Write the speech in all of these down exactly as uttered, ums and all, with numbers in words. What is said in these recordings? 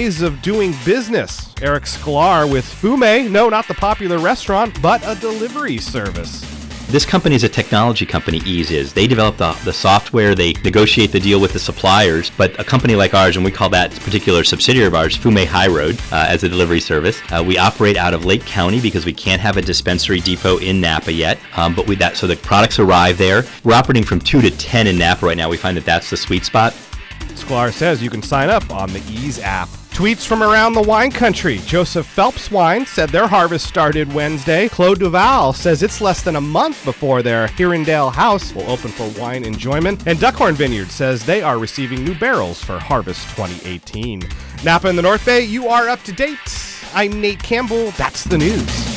ways of doing business. Eric Sklar with Fume, no, not the popular restaurant, but a delivery service. This company is a technology company, Ease is. They develop the, the software, they negotiate the deal with the suppliers, but a company like ours, and we call that particular subsidiary of ours, Fume High Road, uh, as a delivery service. Uh, we operate out of Lake County because we can't have a dispensary depot in Napa yet, um, but we that so the products arrive there. We're operating from two to ten in Napa right now. We find that that's the sweet spot. Sklar says you can sign up on the Ease app. Tweets from around the wine country. Joseph Phelps Wine said their harvest started Wednesday. Claude Duval says it's less than a month before their Hirondale house will open for wine enjoyment. And Duckhorn Vineyard says they are receiving new barrels for Harvest twenty eighteen. Napa in the North Bay, you are up to date. I'm Nate Campbell. That's the news.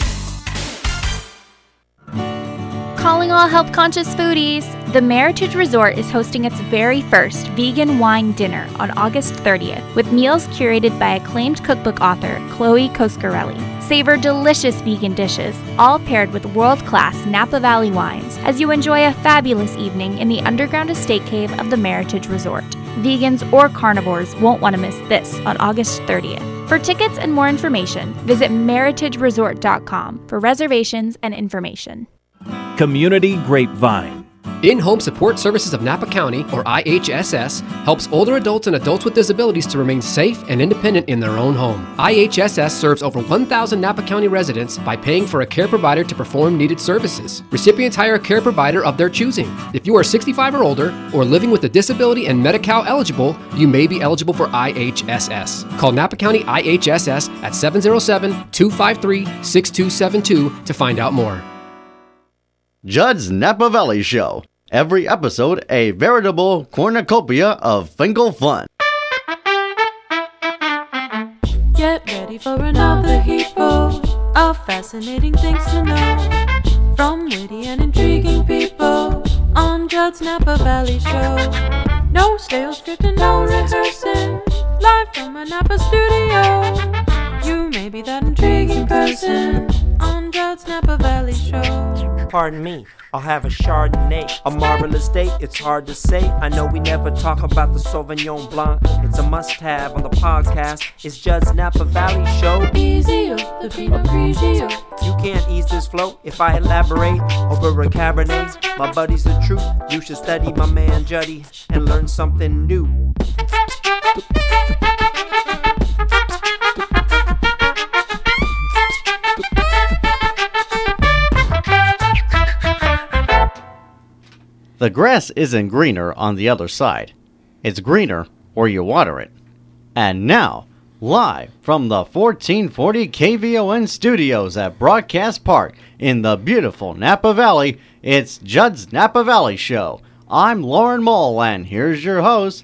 Calling all health-conscious foodies, the Meritage Resort is hosting its very first vegan wine dinner on August thirtieth, with meals curated by acclaimed cookbook author Chloe Coscarelli. Savor delicious vegan dishes, all paired with world-class Napa Valley wines, as you enjoy a fabulous evening in the underground estate cave of the Meritage Resort. Vegans or carnivores won't want to miss this on August thirtieth. For tickets and more information, visit meritage resort dot com for reservations and information. Community Grapevine. In-Home Support Services of Napa County, or I H S S, helps older adults and adults with disabilities to remain safe and independent in their own home. I H S S serves over one thousand Napa County residents by paying for a care provider to perform needed services. Recipients hire a care provider of their choosing. If you are sixty-five or older, or living with a disability and Medi-Cal eligible, you may be eligible for I H S S. Call Napa County I H S S at seven oh seven, two five three, six two seven two to find out more. Judd's Napa Valley Show. Every episode, a veritable cornucopia of Finkel fun. Get ready for another heapful of fascinating things to know from witty and intriguing people on Judd's Napa Valley Show. No stale script and no rehearsing, live from a Napa studio. You may be that intriguing person on Judd's Napa Valley Show. Pardon me, I'll have a Chardonnay. A marvelous day, it's hard to say. I know we never talk about the Sauvignon Blanc. It's a must-have on the podcast. It's Judd's Napa Valley Show. Easy, the Pinot Grigio. You can't ease this flow if I elaborate over a Cabernet. My buddy's the truth. You should study my man Juddy and learn something new. The grass isn't greener on the other side. It's greener where you water it. And now, live from the fourteen forty K V O N studios at Broadcast Park in the beautiful Napa Valley, it's Judd's Napa Valley Show. I'm Lauren Mole, and here's your host,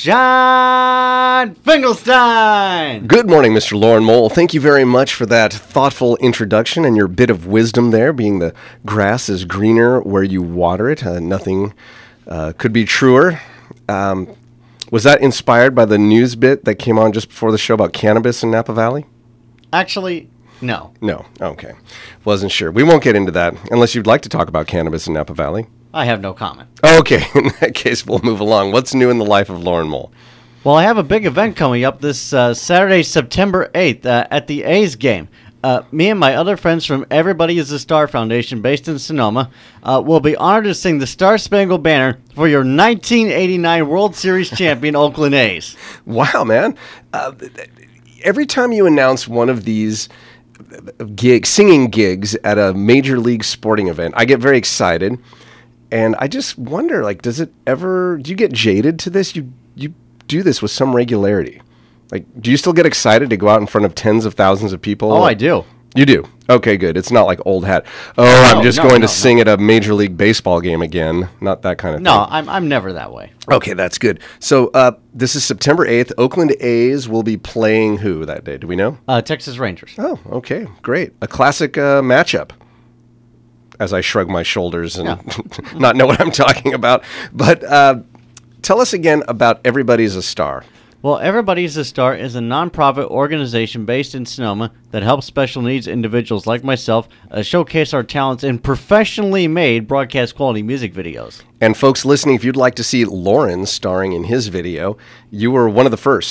John Finkelstein. Good morning, Mister Lauren Mole. Thank you very much for that thoughtful introduction and your bit of wisdom there, being the grass is greener where you water it. Uh, nothing uh, could be truer. Um, was that inspired by the news bit that came on just before the show about cannabis in Napa Valley? Actually, no. No. Okay. Wasn't sure. We won't get into that unless you'd like to talk about cannabis in Napa Valley. I have no comment. Okay, in that case, we'll move along. What's new in the life of Lauren Mole? Well, I have a big event coming up this uh, Saturday, September eighth, uh, at the A's game. Uh, me and my other friends from Everybody is a Star Foundation, based in Sonoma, uh, will be honored to sing the Star Spangled Banner for your nineteen eighty-nine World Series champion Oakland A's. Wow, man. Uh, every time you announce one of these gigs, singing gigs at a major league sporting event, I get very excited. And I just wonder, like, does it ever, do you get jaded to this? You you do this with some regularity. Like, do you still get excited to go out in front of tens of thousands of people? Oh, I do. You do? Okay, good. It's not like old hat. Oh, no, I'm just no, going no, to sing no. at a Major League Baseball game again. Not that kind of no, thing. No, I'm I'm never that way. Okay, that's good. So uh, this is September eighth. Oakland A's will be playing who that day? Do we know? Uh, Texas Rangers. Oh, okay. Great. A classic uh, matchup. As I shrug my shoulders and yeah. not know what I'm talking about. But uh, tell us again about Everybody's a Star. Well, Everybody's a Star is a nonprofit organization based in Sonoma that helps special needs individuals like myself uh, showcase our talents in professionally made broadcast quality music videos. And folks listening, if you'd like to see Lauren starring in his video, you were one of the first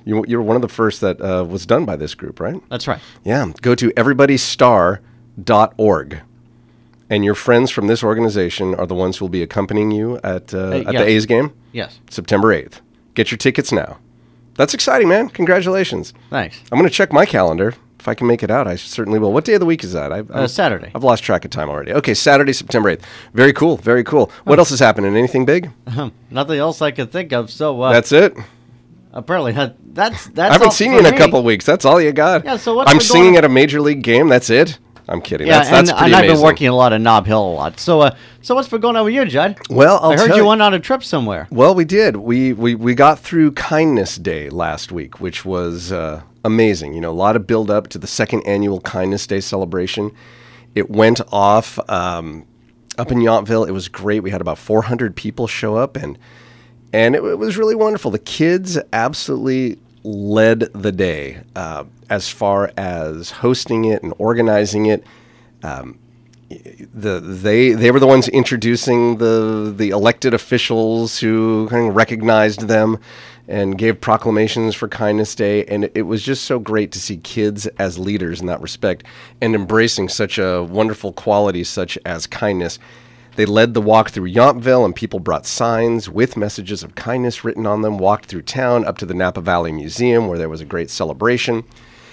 You, you were one of the first that uh, was done by this group, right? That's right. Yeah. Go to everybody star dot org. And your friends from this organization are the ones who will be accompanying you at, uh, Uh, at yes. the A's game? Yes. September eighth. Get your tickets now. That's exciting, man. Congratulations. Thanks. I'm going to check my calendar. If I can make it out, I certainly will. What day of the week is that? I, Uh, Saturday. I've lost track of time already. Okay, Saturday, September eighth. Very cool. Very cool. What else is happening? Anything big? Nothing else I can think of. So uh, That's it? apparently that, that's that's. I haven't all seen for you in a me. couple of weeks. That's all you got. Yeah, so what's I'm been singing going on- at a major league game. That's it? I'm kidding. Yeah, that's and, that's pretty and I've amazing. been working a lot of Knob Hill a lot. So, uh, so what's been going on with you, Judd? Well, I'll I heard tell you you- went on a trip somewhere. Well, we did. We we, we got through Kindness Day last week, which was uh, amazing. You know, a lot of build up to the second annual Kindness Day celebration. It went off um, up in Yountville. It was great. We had about four hundred people show up, and and it, it was really wonderful. The kids absolutely led the day uh, as far as hosting it and organizing it. Um, the they they were the ones introducing the the elected officials who kind of recognized them and gave proclamations for Kindness Day, and it, it was just so great to see kids as leaders in that respect and embracing such a wonderful quality such as kindness. They led the walk through Yountville, and people brought signs with messages of kindness written on them, walked through town up to the Napa Valley Museum, where there was a great celebration.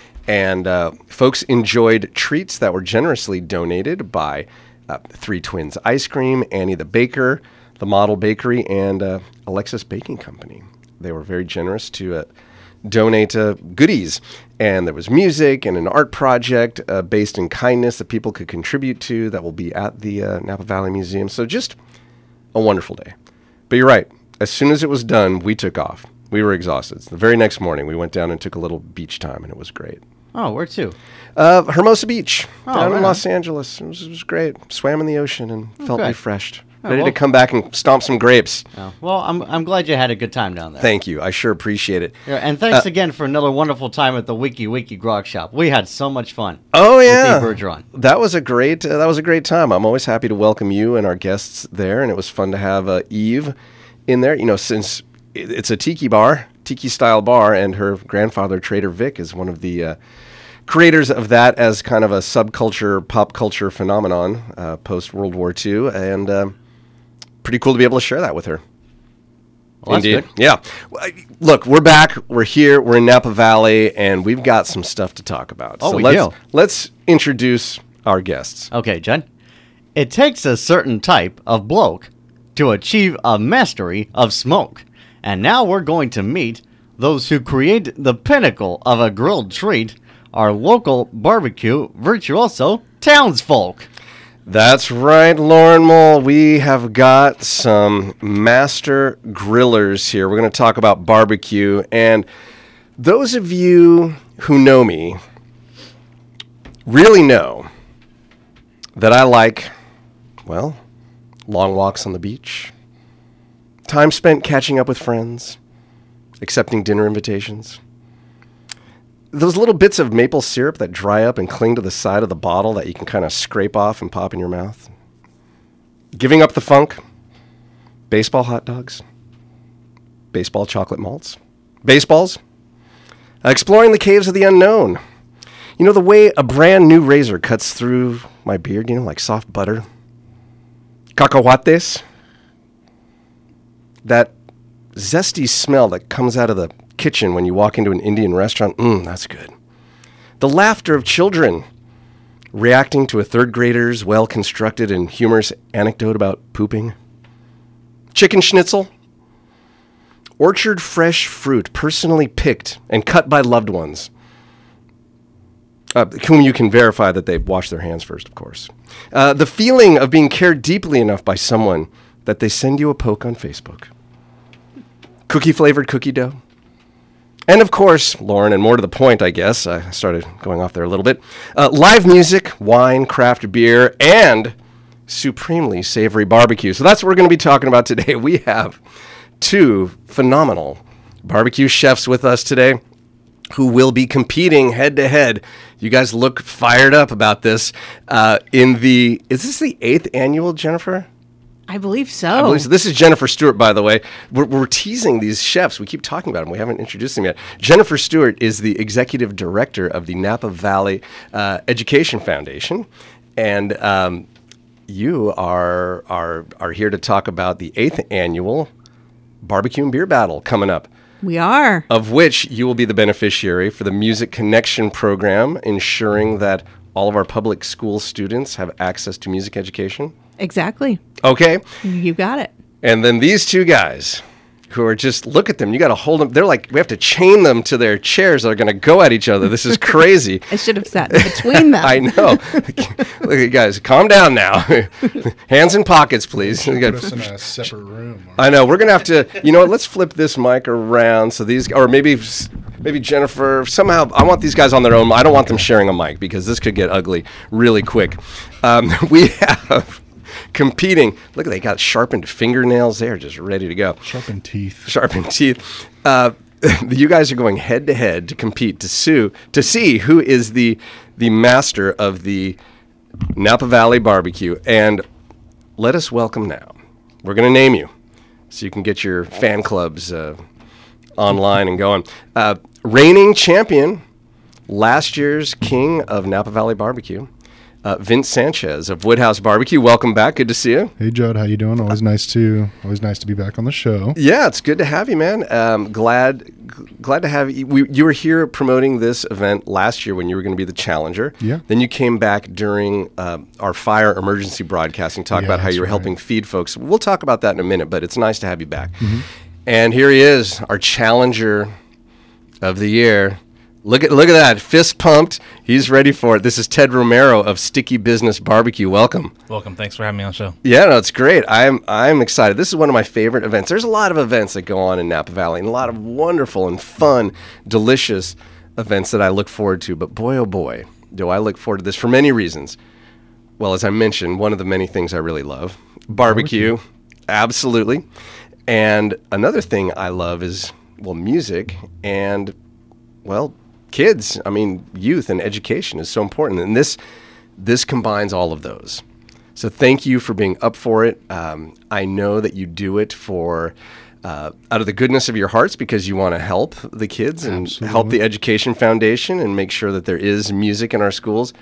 And uh, folks enjoyed treats that were generously donated by uh, Three Twins Ice Cream, Annie the Baker, the Model Bakery, and uh, Alexis Baking Company. They were very generous to uh, donate uh, goodies. And there was music and an art project uh, based in kindness that people could contribute to that will be at the uh, Napa Valley Museum. So just a wonderful day. But you're right. As soon as it was done, we took off. We were exhausted. The very next morning, we went down and took a little beach time, and it was great. Oh, where to? Uh, Hermosa Beach, Oh, down right in on. Los Angeles. It was, it was great. Swam in the ocean and felt good. refreshed. Oh, Ready well- to come back and stomp some grapes. Oh, well, I'm I'm glad you had a good time down there. Thank you. I sure appreciate it. Yeah, and thanks Uh, again for another wonderful time at the Wiki Wiki Grog Shop. We had so much fun. Oh with yeah, Eve Bergeron. that was a great uh, that was a great time. I'm always happy to welcome you and our guests there, and it was fun to have uh, Eve in there. You know, since it- it's a tiki bar, tiki style bar, and her grandfather Trader Vic is one of the uh, creators of that as kind of a subculture, pop culture phenomenon uh, post World War Two, and um, pretty cool to be able to share that with her. Well, that's Indeed. good. Yeah. Well, I- Look, we're back. We're here. We're in Napa Valley, and we've got some stuff to talk about. Oh, so we let's, do. Let's introduce our guests. Okay, Judd. It takes a certain type of bloke to achieve a mastery of smoke. And now we're going to meet those who create the pinnacle of a grilled treat, our local barbecue virtuoso townsfolk. That's right, Lauren Mole. We have got some master grillers here. We're going to talk about barbecue. And those of you who know me really know that I like, well, long walks on the beach, time spent catching up with friends, accepting dinner invitations. Those little bits of maple syrup that dry up and cling to the side of the bottle that you can kind of scrape off and pop in your mouth. Giving up the funk. Baseball hot dogs. Baseball chocolate malts. Baseballs. Uh, exploring the caves of the unknown. You know, the way a brand new razor cuts through my beard, you know, like soft butter. Cacahuates. That zesty smell that comes out of the kitchen when you walk into an Indian restaurant. Mmm, that's good. The laughter of children reacting to a third grader's well-constructed and humorous anecdote about pooping. Chicken schnitzel. Orchard fresh fruit personally picked and cut by loved ones. Uh, whom you can verify that they've washed their hands first, of course. Uh, the feeling of being cared deeply enough by someone that they send you a poke on Facebook. Cookie-flavored cookie dough. And of course, Lauren, and more to the point, I guess, I started going off there a little bit, uh, live music, wine, craft beer, and supremely savory barbecue. So that's what we're going to be talking about today. We have two phenomenal barbecue chefs with us today who will be competing head-to-head. You guys look fired up about this. Uh, in the, is this the eighth annual, Jennifer? I believe so. I believe so. This is Jennifer Stewart, by the way. We're, we're teasing these chefs. We keep talking about them. We haven't introduced them yet. Jennifer Stewart is the executive director of the Napa Valley uh, Education Foundation, and um, you are are are here to talk about the eighth annual Barbecue and Beer Battle coming up. We are. Of which you will be the beneficiary for the Music Connection program, ensuring that all of our public school students have access to music education. Exactly. Okay. You got it. And then these two guys who are just, look at them. You got to hold them. They're like, we have to chain them to their chairs. They're going to go at each other. This is crazy. I should have sat in between them. I know. Look at guys, calm down now. Hands in pockets, please. Put us in a separate room. I know. We're going to have to, you know what, let's flip this mic around so these, or maybe maybe Jennifer, somehow, I want these guys on their own. I don't want them sharing a mic because this could get ugly really quick. Um, we have competing. Look, they got sharpened fingernails. They're just ready to go. Sharpened teeth. Sharpened teeth. Uh, you guys are going head to head to compete to sue to see who is the the master of the Napa Valley barbecue. And let us welcome now. We're going to name you so you can get your fan clubs uh, online and going. Uh, reigning champion, last year's king of Napa Valley barbecue. Uh, Vince Sanchez of Woodhouse Barbecue. Welcome back. Good to see you. Hey, Judd. How you doing? Always nice to always nice to be back on the show. Yeah, it's good to have you, man. Um, glad g- glad to have you. We, you were here promoting this event last year when you were going to be the challenger. Yeah. Then you came back during uh, our fire emergency broadcasting, talk Yeah, about how that's you were right. helping feed folks. We'll talk about that in a minute, but it's nice to have you back. Mm-hmm. And here he is, our challenger of the year. Look at look at that, fist pumped. He's ready for it. This is Ted Romero of Sticky Business Barbecue. Welcome. Welcome. Thanks for having me on the show. Yeah, no, it's great. I'm I'm excited. This is one of my favorite events. There's a lot of events that go on in Napa Valley, and a lot of wonderful and fun, delicious events that I look forward to. But boy, oh boy, do I look forward to this for many reasons. Well, as I mentioned, one of the many things I really love, barbecue, barbecue. Absolutely. And another thing I love is, well, music and, well, kids. I mean, youth and education is so important. And this this combines all of those. So thank you for being up for it. Um, I know that you do it for uh, out of the goodness of your hearts because you want to help the kids and Absolutely. help the Education Foundation and make sure that there is music in our schools.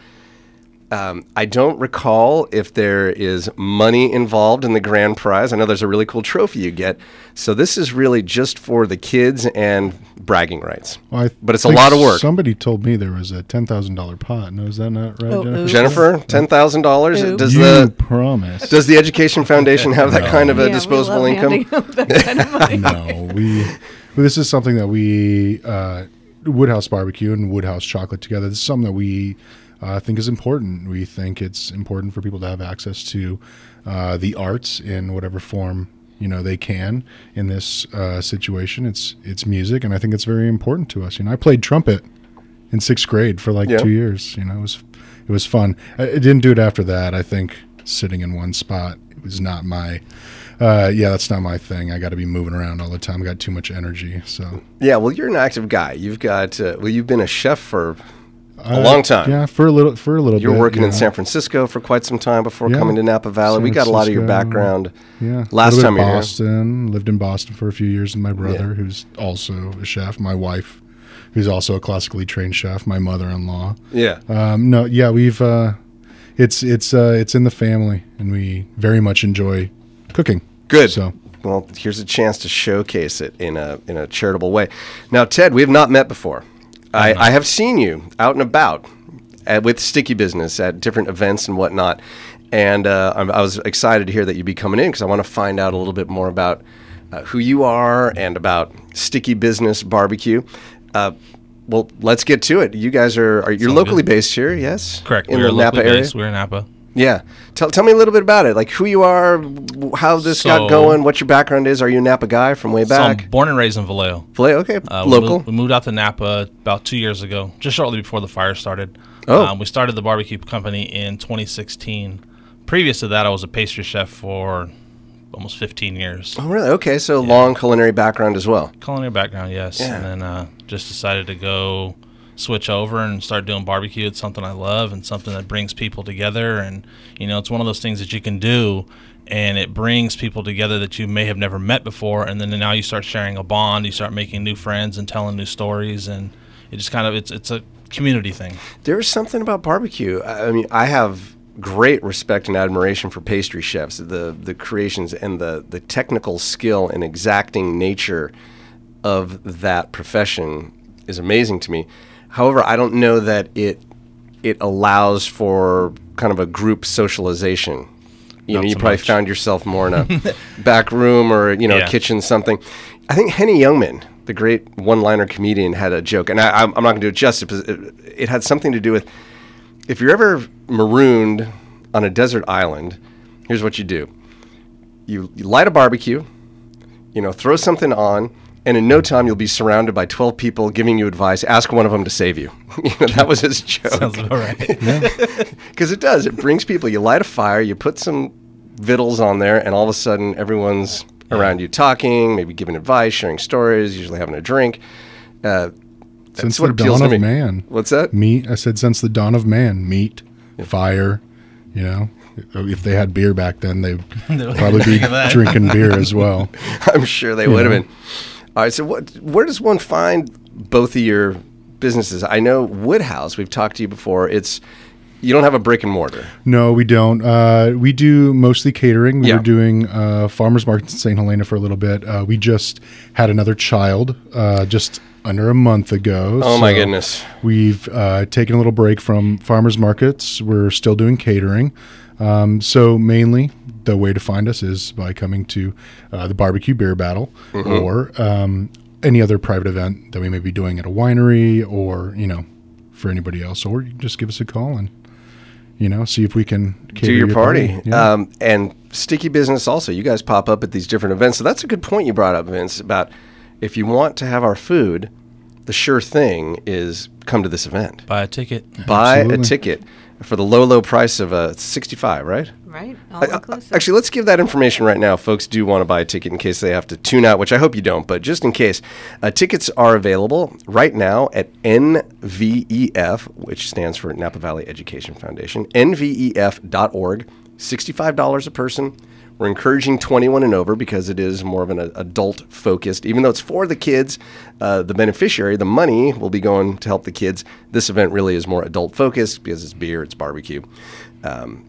Um, I don't recall if there is money involved in the grand prize. I know there's a really cool trophy you get. So this is really just for the kids and bragging rights. Well, I but it's a think lot of work. Somebody told me there was a ten thousand dollars pot. No, is that not right, Oh, Jennifer? oops. Jennifer, ten thousand dollars. Oops. Does you the promise. does the Education Foundation have that No. kind of a Yeah, we disposable love income? handing out that kind of money. No, we. Well, this is something that we uh, Woodhouse Barbecue and Woodhouse Chocolate together. This is something that we uh, think is important. We think it's important for people to have access to uh, the arts in whatever form you know they can in this uh, situation. It's it's music, and I think it's very important to us. You know, I played trumpet in sixth grade for like Yeah. two years. You know, it was it was fun. I, I didn't do it after that. I think sitting in one spot it was not my. Uh, yeah, that's not my thing. I got to be moving around all the time. I got too much energy. So Yeah, well, you're an active guy. You've got uh, well, you've been a chef for a uh, long time. Yeah, for a little for a little. You were bit, working yeah. in San Francisco for quite some time before Yeah. coming to Napa Valley. San We got a lot of your Francisco. background. Yeah, Last a little time bit you were here. Boston. Lived in Boston for a few years, and my brother, Yeah. who's also a chef. My wife, who's also a classically trained chef. My mother-in-law. Yeah. Um, no, yeah, we've. Uh, it's it's uh, it's in the family, and we very much enjoy cooking. Good. So Well, here's a chance to showcase it in a in a charitable way. Now, Ted, we have not met before. I, I have seen you out and about at, with Sticky Business at different events and whatnot, and uh, I'm, I was excited to hear that you'd be coming in because I want to find out a little bit more about uh, who you are and about Sticky Business Barbecue. Uh, well, let's get to it. You guys are, are you're Sounds locally good. based here, yes? Correct. In we are the Napa locally area. based. We're in Napa. Yeah. Tell tell me a little bit about it, like who you are, w- how this got So- going, what your background is. Are you a Napa guy from way So back? I'm born and raised in Vallejo. Vallejo, okay, Uh, we local. moved, we moved out to Napa about two years ago, just shortly before the fire started. Oh. Um, we started the barbecue company in twenty sixteen. Previous to that, I was a pastry chef for almost fifteen years. Oh, really? Okay, so long culinary background as well. Culinary background, yes. Yeah. And then uh, just decided to go switch over and start doing barbecue. It's something I love and something that brings people together. And, you know, it's one of those things that you can do and it brings people together that you may have never met before. And then now you start sharing a bond, you start making new friends and telling new stories. And it just kind of, it's it's a community thing. There's something about barbecue. I mean, I have great respect and admiration for pastry chefs, the the creations and the, the technical skill and exacting nature of that profession is amazing to me. However, I don't know that it it allows for kind of a group socialization. You Not know, you so probably much. found yourself more in a back room or, you know, Yeah. kitchen something. I think Henny Youngman, the great one-liner comedian, had a joke, and I, I'm, I'm not going to do it justice, because it, it had something to do with, if you're ever marooned on a desert island, here's what you do. You, you light a barbecue, you know, throw something on, and in no time you'll be surrounded by twelve people giving you advice. Ask one of them to save you. You know, that was his joke. Sounds about right. Because it does. It brings people. You light a fire, you put some vittles on there, and all of a sudden everyone's around you talking, maybe giving advice, sharing stories, usually having a drink. Uh, that's Since what the appeals dawn to of me. man. What's that? Meat. I said since the dawn of man. Meat, fire, you know. If they had beer back then, they'd They'll probably be think of that. drinking beer as well. I'm sure they You would have know. been. All right, so what? Where does one find both of your businesses? I know Woodhouse, we've talked to you before. It's you don't have a brick and mortar. No, we don't. Uh, we do mostly catering. We Yeah. were doing uh, farmers markets in Saint Helena for a little bit. Uh, we just had another child uh, just under a month ago. Oh, my goodness. We've uh, taken a little break from farmers markets. We're still doing catering. Um, so mainly the way to find us is by coming to uh, the Barbecue Beer Battle Mhm. or um, any other private event that we may be doing at a winery or, you know, for anybody else. Or you can just give us a call and, you know, see if we can cater Do your, party. Yeah. Um, and Sticky Business also. You guys pop up at these different events. So that's a good point you brought up, Vince, about if you want to have our food, the sure thing is come to this event. Buy a ticket. Buy Absolutely. a ticket for the low, low price of uh, sixty-five, right? Right. I- I- actually, let's give that information right now. Folks do want to buy a ticket in case they have to tune out, which I hope you don't, but just in case. Uh, tickets are available right now at N V E F, which stands for Napa Valley Education Foundation, N V E F dot org, sixty-five dollars a person. We're encouraging twenty-one and over because it is more of an uh, adult-focused. Even though it's for the kids, uh, the beneficiary, the money will be going to help the kids. This event really is more adult-focused because it's beer, it's barbecue. Um,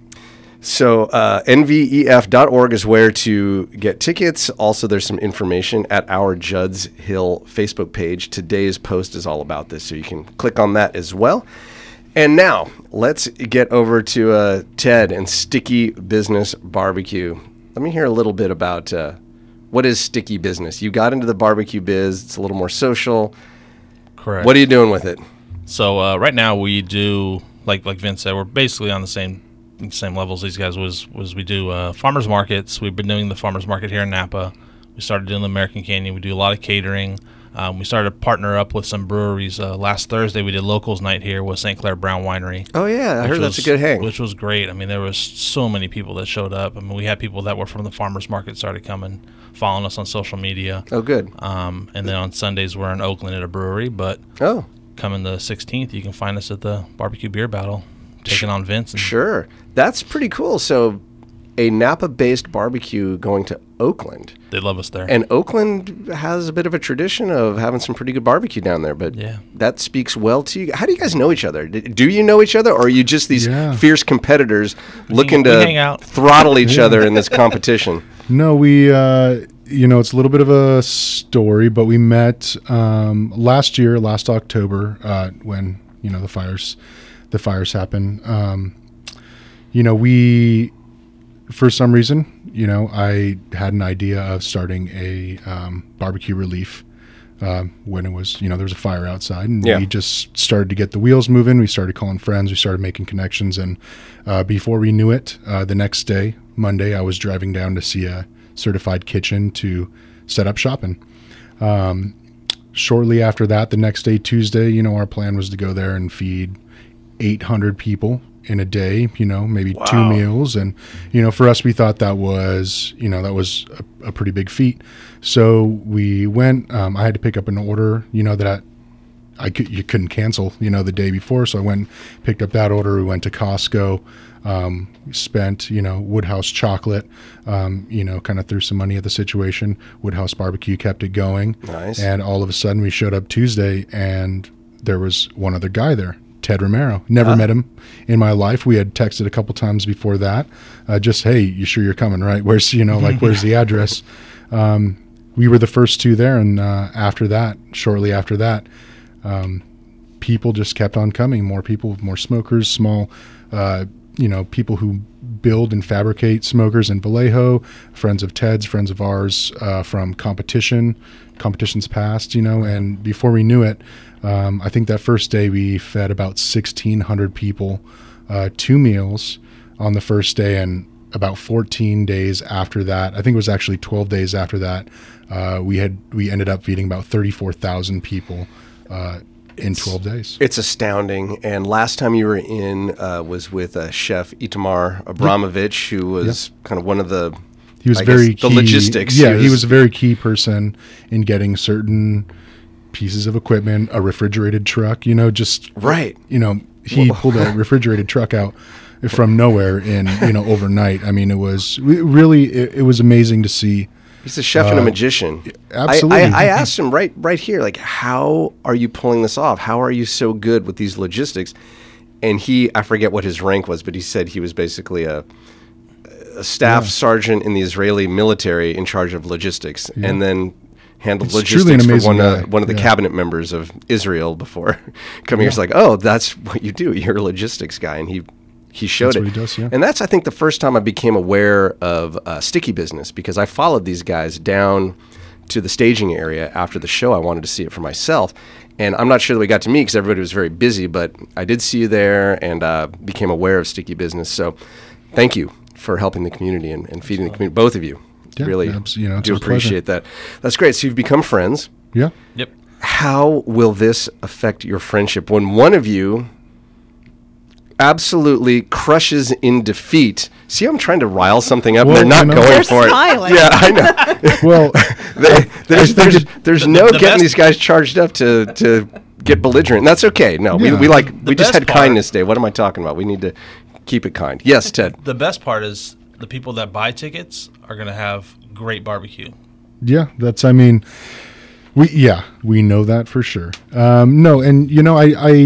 so uh, N V E F dot org is where to get tickets. Also, there's some information at our Judd's Hill Facebook page. Today's post is all about this, so you can click on that as well. And now, let's get over to uh, Ted and Sticky Business Barbecue. Let me hear a little bit about uh, what is Sticky Business. You got into the barbecue biz. It's a little more social. Correct. What are you doing with it? So uh, right now we do, like like Vince said, we're basically on the same same levels these guys was was we do uh, farmers markets. We've been doing the farmers market here in Napa. We started doing the American Canyon. We do a lot of catering. Um, we started to partner up with some breweries. Uh, last Thursday we did locals night here with Saint Clair Brown Winery. Oh, yeah. I which heard that's a was- good hang. Which was great. I mean, there was so many people that showed up. I mean, we had people that were from the farmers market started coming, following us on social media. Oh, good. Um, and then on Sundays we're in Oakland at a brewery. But oh, coming the sixteenth, you can find us at the Barbecue Beer Battle, taking on Vince. And Sure. That's pretty cool. So a Napa-based barbecue going to Oakland. They love us there. And Oakland has a bit of a tradition of having some pretty good barbecue down there, but Yeah. that speaks well to you. How do you guys know each other? D- Do you know each other, or are you just these Yeah. fierce competitors looking we to hang out. throttle each Yeah. other in this competition? No, we, uh, you know, it's a little bit of a story, but we met um, last year, last October, uh, when, you know, the fires, the fires happened. Um, you know, we, for some reason, you know, I had an idea of starting a um, barbecue relief um, when it was, you know, there was a fire outside, and Yeah. we just started to get the wheels moving. We started calling friends. We started making connections, and uh, before we knew it, uh, the next day, Monday, I was driving down to see a certified kitchen to set up shopping. Um, shortly after that, the next day, Tuesday, you know, our plan was to go there and feed eight hundred people in a day, you know, maybe two Wow. meals. And, you know, for us, we thought that was, you know, that was a, a pretty big feat. So we went, um, I had to pick up an order, you know, that I could, you couldn't cancel, you know, the day before. So I went, picked up that order. We went to Costco, um, spent, you know, Woodhouse chocolate, um, you know, kind of threw some money at the situation. Woodhouse Barbecue kept it going. Nice. And all of a sudden we showed up Tuesday and there was one other guy there, Ted Romero. Never Huh? met him in my life. We had texted a couple times before that. Uh, just, hey, you sure you're coming, right? Where's, you know, like, where's the address? Um, we were the first two there. And uh, after that, shortly after that, um, people just kept on coming. More people, more smokers, small, uh, you know, people who build and fabricate smokers in Vallejo, friends of Ted's, friends of ours uh, from competition, competitions past, you know, and before we knew it, um, I think that first day we fed about sixteen hundred people, uh, two meals on the first day, and about fourteen days after that, I think it was actually twelve days after that, uh, we had, we ended up feeding about thirty-four thousand people, uh, in It's- twelve days. It's astounding. And last time you were in uh, was with uh, Chef Itamar Abramovich, who was kind of one of the He was I very guess, the key, logistics. Yeah, he was, a very key person in getting certain pieces of equipment, a refrigerated truck. You know, just right. You know, he Well- pulled a refrigerated truck out from nowhere in you know overnight. I mean, it was re- really it, it was amazing to see. He's a chef and a Uh, magician. Absolutely. I, I, I asked him right right here, like, how are you pulling this off? How are you so good with these logistics? And he, I forget what his rank was, but he said he was basically a, a staff Yeah. sergeant in the Israeli military in charge of logistics, Yeah. and then handled It's truly an logistics for amazing one, guy. uh, one of the Yeah. cabinet members of Israel before coming here. It's Yeah. like, oh, that's what you do. You're a logistics guy. And he he showed That's it. what he does, yeah. And that's, I think, the first time I became aware of uh, sticky business, because I followed these guys down to the staging area after the show. I wanted to see it for myself. And I'm not sure that we got to meet because everybody was very busy, but I did see you there and uh, became aware of sticky business. So thank you for helping the community and, and feeding the community, both of you. Yeah, really abs- you know, it's do a pleasure. appreciate that. That's great. So you've become friends. Yeah. Yep. How will this affect your friendship when one of you absolutely crushes in defeat? See, I'm trying to rile something up. Well, They're not you know- going They're for smiling. it. Yeah, I know. Well, They- there's I think there's, it- there's the- no the getting best- these guys charged up to to get belligerent. That's okay. No, we, Yeah. we like The we just best had part- kindness day. What am I talking about? We need to keep it kind. Yes, Ted. The best part is the people that buy tickets are going to have great barbecue. Yeah, that's. I mean, we yeah we know that for sure. Um, no, and you know, I, I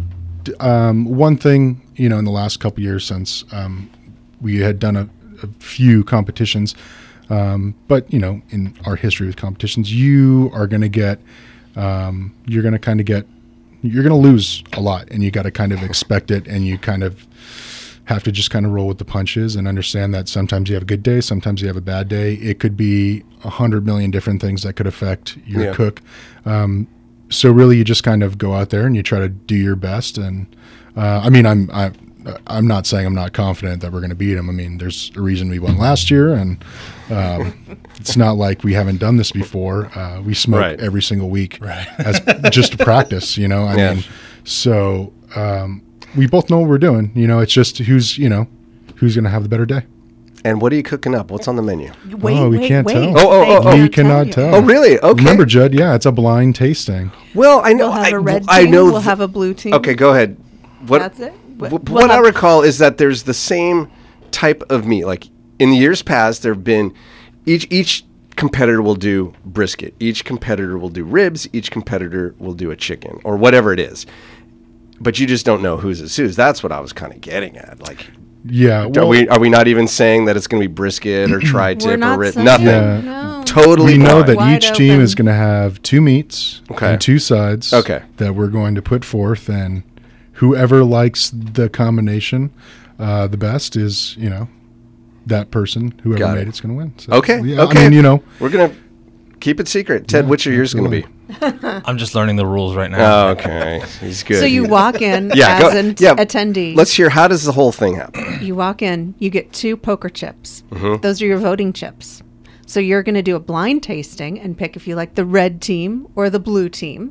um, one thing you know in the last couple years since um, we had done a, a few competitions, um, but you know, in our history with competitions, you are going to get um, you're going to kind of get you're going to lose a lot, and you got to kind of expect it, and you kind of have to just kind of roll with the punches and understand that sometimes you have a good day, sometimes you have a bad day. It could be a hundred million different things that could affect your Yeah. cook. Um, so really, you just kind of go out there and you try to do your best. And uh, I mean, I'm I, I'm not saying I'm not confident that we're going to beat them. I mean, there's a reason we won last year, and um, it's not like we haven't done this before. Uh, we smoke Right. every single week as just to practice. You know, I Yeah. mean, so. Um, we both know what we're doing. You know, it's just who's, you know, who's going to have the better day. And what are you cooking up? What's on the menu? Wait, Oh, we wait, can't wait. tell. Oh, oh, They oh, oh. We can't cannot you. tell. Oh, really? Okay. Remember, Judd, yeah, it's a blind tasting. Well, I know. We'll have I, a red I team. know. We'll th- have a blue team. Okay, go ahead. What, That's it? wh- We'll what I have- recall is that there's the same type of meat. Like in the years past, there have been each each competitor will do brisket. Each competitor will do ribs. Each competitor will do a chicken or whatever it is. But you just don't know who's is whose. That's what I was kind of getting at. Like, Yeah. are Well, we are we not even saying that it's going to be brisket or tri-tip We're or not rib? saying Nothing. Yeah. No. Totally we know blind. that Wide each team open. is going to have two meats Okay. and two sides Okay. that we're going to put forth, and whoever likes the combination uh, the best is, you know, that person, whoever Got made it. it's going to win. So, Okay. yeah, okay. I mean, you know, we're gonna keep it secret. Ted, Yeah, which are yours going to be? I'm just learning the rules right now. Oh, okay. He's good. So you He's- walk in Yeah, as go- an yeah. attendee. Let's hear, how does the whole thing happen? You walk in, you get two poker chips. Mhm. Those are your voting chips. So you're going to do a blind tasting and pick if you like the red team or the blue team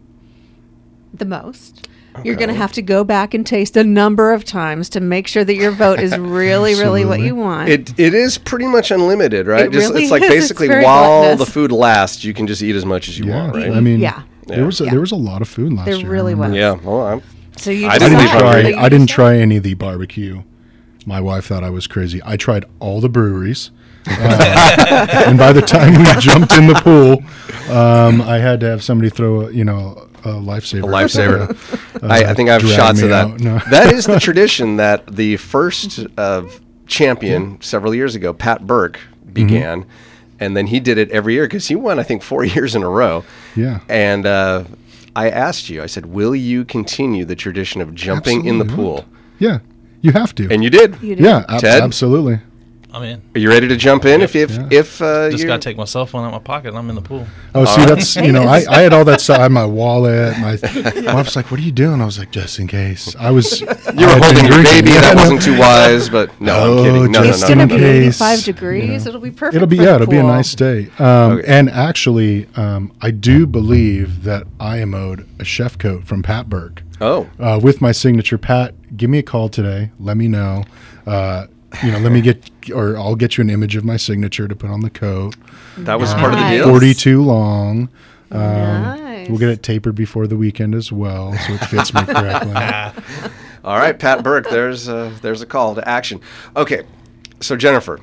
the most. You're going to Okay. have to go back and taste a number of times to make sure that your vote is really, really what Absolutely. you want. It it is pretty much unlimited, right? It just really it's like is. It's basically very while gluttonous. the food lasts, you can just eat as much as you Yeah. want, right? I mean, yeah. Yeah. There was a, Yeah. there was a lot of food last There year. I really remember. was. Yeah, well, I'm, So you I I didn't didn't decided- try. you I didn't decided- try any of the barbecue. My wife thought I was crazy. I tried all the breweries, uh, and by the time we jumped in the pool, um, I had to have somebody throw a, you know a lifesaver. a lifesaver. Uh, I, I think I have drag shots me of that. out. No. That is the tradition that the first uh, champion several years ago, Pat Burke, began. Mm-hmm. And then he did it every year because he won, I think, four years in a row. Yeah. And uh, I asked you, I said, will you continue the tradition of jumping in the Absolutely. pool? Yeah, you have to. And you did. You did. yeah, ab- Ted? absolutely. I'm in. Are you ready to jump in? If if Yeah. if uh, Just you're- got to take my cell phone out my pocket and I'm in the pool. Oh, see, that's you know, I, I had all that stuff. I had my wallet. My, my wife's like, "What are you doing?" I was like, "Just in case." I was. you were holding your baby, that wasn't too wise, but no, I'm Oh, kidding. No, no, just no, It's no, going no. to be case, eighty-five you degrees. know. It'll be perfect. It'll be for yeah, the it'll be a pool. nice day. Um, Okay. And actually, um, I do believe that I am owed a chef coat from Pat Burke. Oh, Uh, with my signature. Pat, give me a call today. Let me know. Uh, you know, let me get, or I'll get you an image of my signature to put on the coat. that was part of the Nice. deal. forty-two long. Um, Nice. We'll get it tapered before the weekend as well, so it fits me correctly. All right, Pat Burke. There's uh, there's a call to action. Okay, so Jennifer,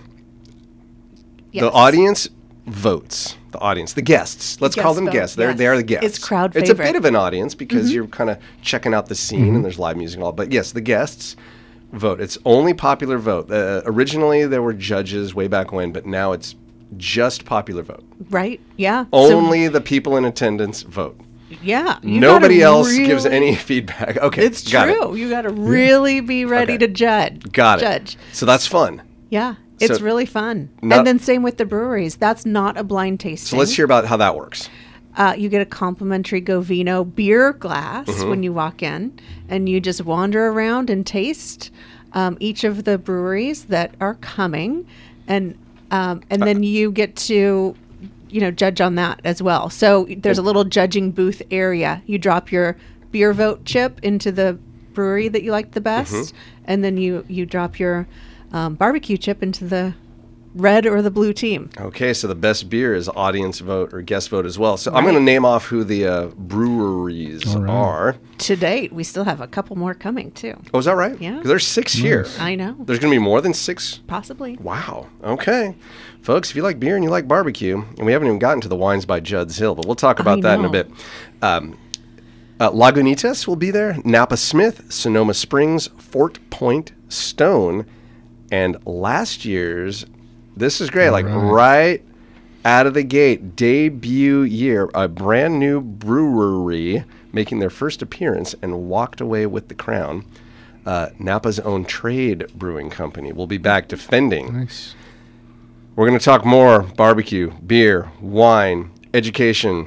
Yes. the audience votes. The audience, the guests. Let's call Guests them vote, guests. They're yes. they are the guests. It's crowd It's a favorite. bit of an audience because Mm-hmm. you're kind of checking out the scene and there's live music and all. But yes, the guests vote. It's only popular vote. Uh, originally there were judges way back when, but now it's just popular vote. Right? Yeah. So- Only the people in attendance vote. yeah. you Nobody gotta else gives really- any feedback. Okay, It's got it. true. You got to really be ready Okay. to judge. Got it. Judge. So that's fun. Yeah. It's So- really fun. Not- and then same with the breweries. That's not a blind tasting. So let's hear about how that works. Uh, you get a complimentary Govino beer glass Mm-hmm. when you walk in, and you just wander around and taste um, each of the breweries that are coming, and um, and then you get to, you know, judge on that as well. So there's a little judging booth area. You drop your beer vote chip into the brewery that you liked the best, Mm-hmm. and then you you drop your um, barbecue chip into the red or the blue team. Okay, so the best beer is audience vote or guest vote as well. So I'm going to name off who the uh, breweries All right. are. To date, we still have a couple more coming too. Oh, is that right? Yeah. Because there's six here. I know. There's going to be more than six? Possibly. Wow. Okay. Folks, if you like beer and you like barbecue, and we haven't even gotten to the wines by Judd's Hill, but we'll talk about I that in a know. bit. Um, uh, Lagunitas will be there, Napa Smith, Sonoma Springs, Fort Point, Stone, and last year's, this is great, like right. right out of the gate, debut year, a brand new brewery making their first appearance and walked away with the crown. Uh, Napa's own Trade Brewing Company will be back defending. Nice. We're going to talk more barbecue, beer, wine, education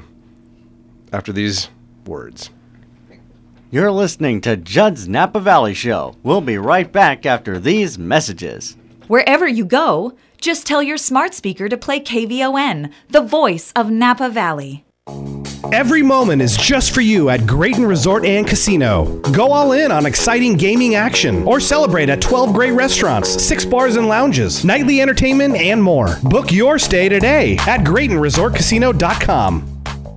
after these words. You're listening to Judd's Napa Valley Show. We'll be right back after these messages. Wherever you go, just tell your smart speaker to play K V O N, the voice of Napa Valley. Every moment is just for you at Grayton Resort and Casino. Go all in on exciting gaming action or celebrate at twelve great restaurants, six bars and lounges, nightly entertainment, and more. Book your stay today at Grayton Resort Casino dot com.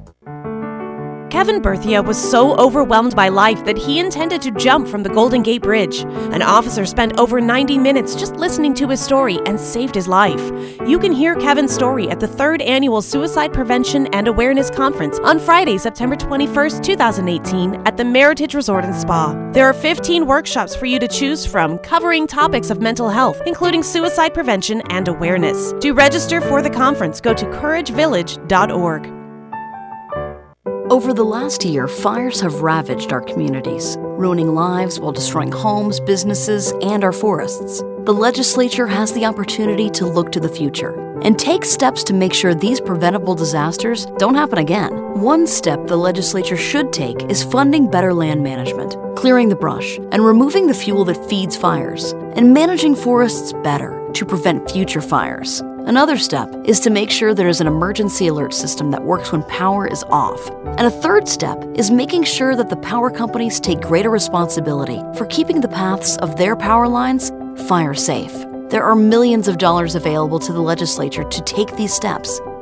Kevin Berthia was so overwhelmed by life that he intended to jump from the Golden Gate Bridge. An officer spent over ninety minutes just listening to his story and saved his life. You can hear Kevin's story at the third Annual Suicide Prevention and Awareness Conference on Friday, September twenty-first, twenty eighteen at the Meritage Resort and Spa. There are fifteen workshops for you to choose from covering topics of mental health, including suicide prevention and awareness. To register for the conference, go to courage village dot org. Over the last year, fires have ravaged our communities, ruining lives while destroying homes, businesses, and our forests. The legislature has the opportunity to look to the future and take steps to make sure these preventable disasters don't happen again. One step the legislature should take is funding better land management, clearing the brush, and removing the fuel that feeds fires, and managing forests better to prevent future fires. Another step is to make sure there is an emergency alert system that works when power is off. And a third step is making sure that the power companies take greater responsibility for keeping the paths of their power lines fire safe. There are millions of dollars available to the legislature to take these steps,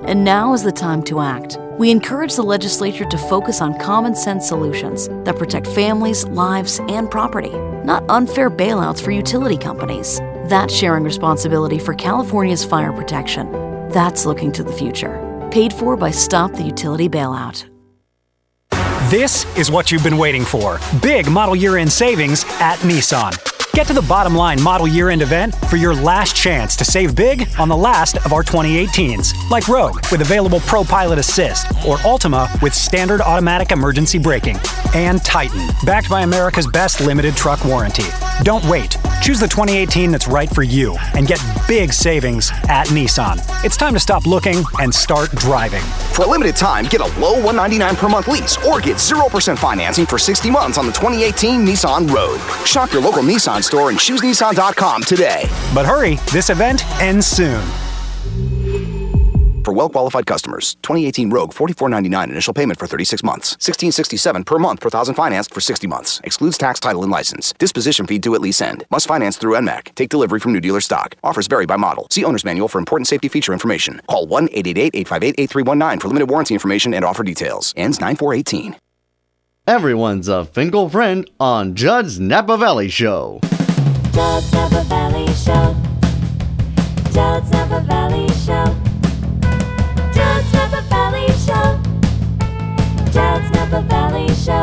and now is the time to act. We encourage the legislature to focus on common sense solutions that protect families, lives, and property, not unfair bailouts for utility companies. That's sharing responsibility for California's fire protection. That's looking to the future. Paid for by Stop the Utility Bailout. This is what you've been waiting for. Big model year-end savings at Nissan. Get to the Bottom Line model year-end event for your last chance to save big on the last of our twenty eighteens, like Rogue with available Pro Pilot Assist, or Altima with standard automatic emergency braking, and Titan, backed by America's best limited truck warranty. Don't wait. Choose the twenty eighteen that's right for you and get big savings at Nissan. It's time to stop looking and start driving. For a limited time, get a low one hundred ninety-nine dollars per month lease or get zero percent financing for sixty months on the twenty eighteen Nissan Rogue. Shop your local Nissan store and choose Nissan dot com today. But hurry, this event ends soon. For well-qualified customers, twenty eighteen Rogue forty-four ninety-nine initial payment for thirty-six months. sixteen sixty-seven per month per thousand financed for sixty months. Excludes tax, title, and license. Disposition fee due at lease end. Must finance through N M A C. Take delivery from new dealer stock. Offers vary by model. See owner's manual for important safety feature information. Call one eight eight eight, eight five eight, eight three one nine for limited warranty information and offer details. Ends nine four eighteen. Everyone's a Finkel friend on Judd's Napa Valley Show. Judd's Napa Valley Show. Judd's Napa Valley Show. Judd's Napa Valley Show. Judd's Napa Valley Show.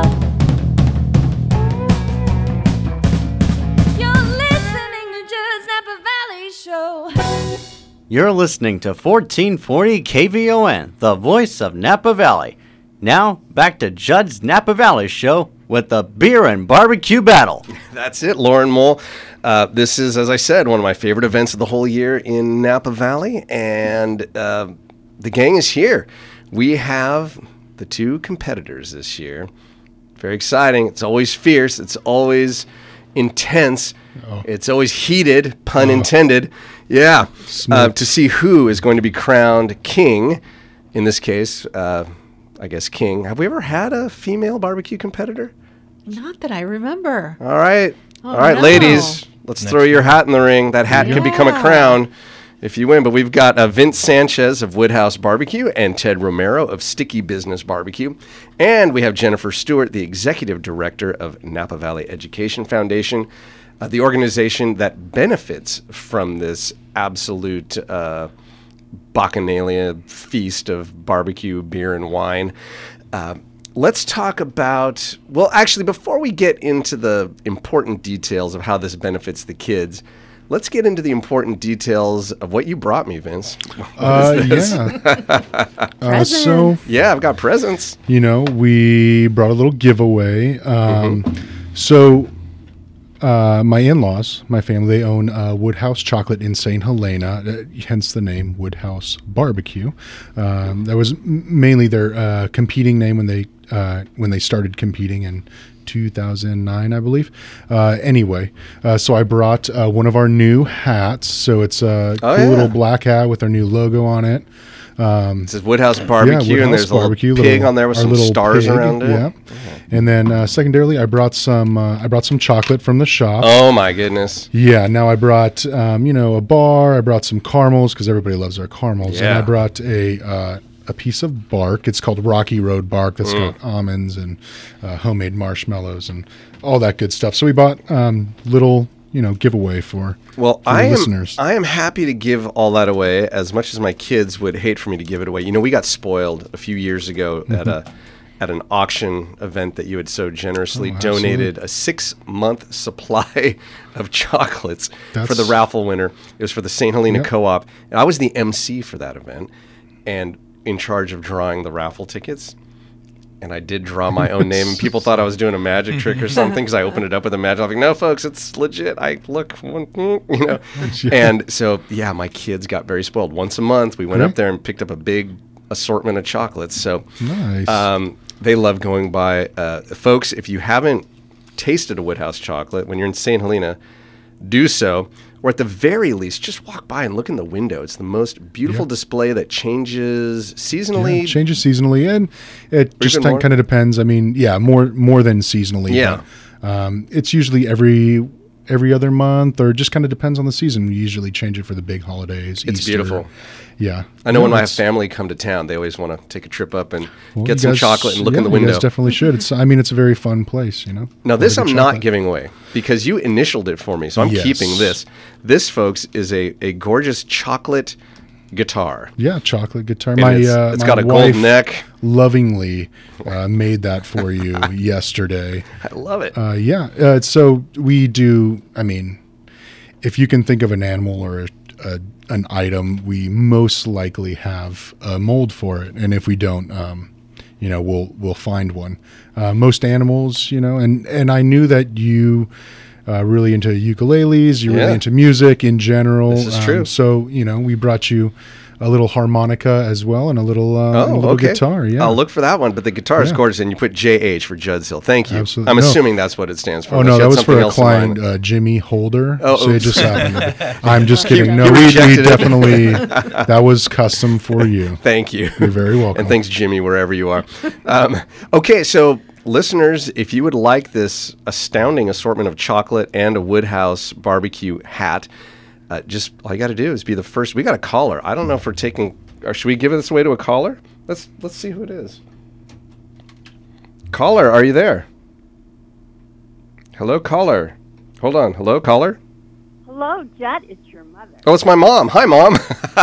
You're listening to Judd's Napa Valley Show. You're listening to fourteen forty K V O N, the voice of Napa Valley. Now, back to Judd's Napa Valley Show with the beer and barbecue battle. That's it, Lauren Mole. Uh, this is, as I said, one of my favorite events of the whole year in Napa Valley, and uh, the gang is here. We have the two competitors this year. Very exciting. It's always fierce. It's always intense. Oh. It's always heated, pun oh. intended. Yeah, uh, to see who is going to be crowned king. In this case, uh, I guess king. Have we ever had a female barbecue competitor? Not that I remember. All right. Oh, All right, no. ladies, let's Next throw your hat in the ring. That hat yeah. could become a crown if you win. But we've got uh, Vince Sanchez of Woodhouse Barbecue and Ted Romero of Sticky Business Barbecue. And we have Jennifer Stewart, the executive director of Napa Valley Education Foundation, uh, the organization that benefits from this absolute uh, bacchanalia feast of barbecue, beer, and wine. Uh, let's talk about, well, actually, before we get into the important details of how this benefits the kids, let's get into the important details of what you brought me, Vince. Uh, yeah. uh, so, yeah, I've got presents. You know, we brought a little giveaway. Um, mm-hmm. So, uh, my in-laws, my family, they own uh, Woodhouse Chocolate in Saint Helena, uh, hence the name Woodhouse Barbecue. Um, that was m- mainly their uh, competing name when they uh, when they started competing in two thousand nine, I believe. Uh, anyway, uh, so I brought uh, one of our new hats. So it's a oh, cool yeah. little black hat with our new logo on it. Um, it says Woodhouse Barbecue, yeah, Woodhouse and there's barbecue, a little pig little, on there with some stars pig, around it. Yeah. And then uh, secondarily, I brought some. Uh, I brought some chocolate from the shop. Oh my goodness! Yeah. Now I brought, um, you know, a bar. I brought some caramels because everybody loves their caramels. Yeah. And I brought a uh, a piece of bark. It's called Rocky Road bark. That's mm. got almonds and uh, homemade marshmallows and all that good stuff. So we bought um, little, you know, giveaway for, well, for I the am, listeners. I am happy to give all that away, as much as my kids would hate for me to give it away. You know, we got spoiled a few years ago mm-hmm. at a at an auction event that you had so generously oh, donated a six-month supply of chocolates That's for the raffle winner. It was for the Saint Helena yep. Co-op. And I was the M C for that event and in charge of drawing the raffle tickets. And I did draw my own name, and people thought I was doing a magic trick or something because I opened it up with a magic. I'm like, no, folks, it's legit. I look, you know. And so, yeah, my kids got very spoiled. Once a month, we went yeah. up there and picked up a big assortment of chocolates. So nice. Um, they love going by. Uh, folks, if you haven't tasted a Woodhouse chocolate, when you're in Saint Helena, do so. Or at the very least, just walk by and look in the window. It's the most beautiful yep. display that changes seasonally. Yeah, changes seasonally, and it just t- kind of depends. I mean, yeah, more more than seasonally. Yeah. But, um, it's usually every every other month, or just kind of depends on the season. We usually change it for the big holidays. It's Easter. beautiful. Yeah. I know No, when I have it's- family come to town, they always want to take a trip up and well, get you some guys- chocolate and look yeah, in the You window. guys definitely should. It's. I mean, it's a very fun place, you know. Now, this Really I'm good not chocolate. giving away because you initialed it for me, so I'm Yes. keeping this. This, folks, is a, a gorgeous chocolate guitar. Yeah, chocolate guitar. And My, it's- uh, it's my got a wife gold neck. Lovingly uh, made that for you yesterday. I love it. Uh, yeah. Uh, so we do. I mean, if you can think of an animal or a, a, an item, we most likely have a mold for it, and if we don't, um, you know, we'll we'll find one. Uh, most animals, you know, and and I knew that you. Uh, really into ukuleles, you're Yeah. really into music in general. This is true. So, you know, we brought you a little harmonica as well and a little, uh, and a Oh, little okay. guitar. Yeah. I'll look for that one, but the guitar is Yeah. gorgeous, and you put J H for Judd's Hill. Thank you. Absolutely. I'm No. assuming that's what it stands for. Oh, unless no, you that had was for something a else in mind. client, uh, Jimmy Holder. Oh, so it oops. just happened. I'm just You- kidding. No, you we, we rejected it. definitely, that was custom for you. Thank you. You're very welcome. And thanks, Jimmy, wherever you are. Um, okay, so listeners, if you would like this astounding assortment of chocolate and a Woodhouse barbecue hat, uh, just all you got to do is be the first. We got a caller. I don't know if we're taking, or should we give this away to a caller? Let's let's see who it is. Caller, are you there? Hello, caller. Hold on. Hello, caller. Hello, Judd. It's your mother. Oh, it's my mom. Hi, Mom.